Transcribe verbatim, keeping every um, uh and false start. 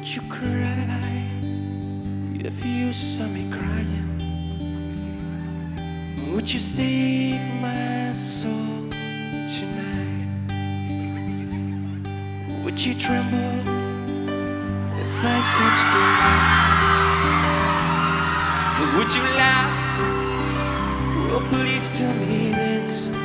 Would you cry if you saw me crying? Would you save my soul tonight? Would you tremble if I touched your lips? Would you laugh? Oh, please tell me this.